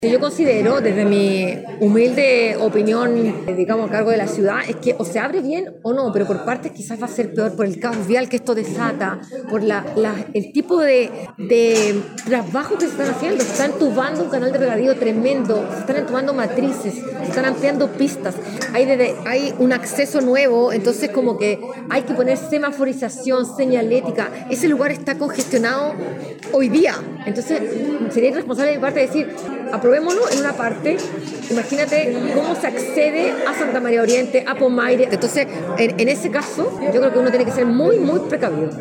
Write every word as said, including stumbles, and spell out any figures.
Yo considero, desde mi humilde opinión, digamos, a cargo de la ciudad, es que o se abre bien o no, pero por partes quizás va a ser peor por el caos vial que esto desata, por la, la, el tipo de, de trabajo que se están haciendo. Se están entubando un canal de regadío tremendo, se están entubando matrices, se están ampliando pistas, hay, de, hay un acceso nuevo, entonces como que hay que poner semaforización, señalética. Ese lugar está congestionado hoy día, entonces sería irresponsable de mi parte decir, aprobémoslo en una parte. Imagínate cómo se accede a Santa María Oriente, a Pomaire. Entonces, en, en ese caso, yo creo que uno tiene que ser muy, muy precavido.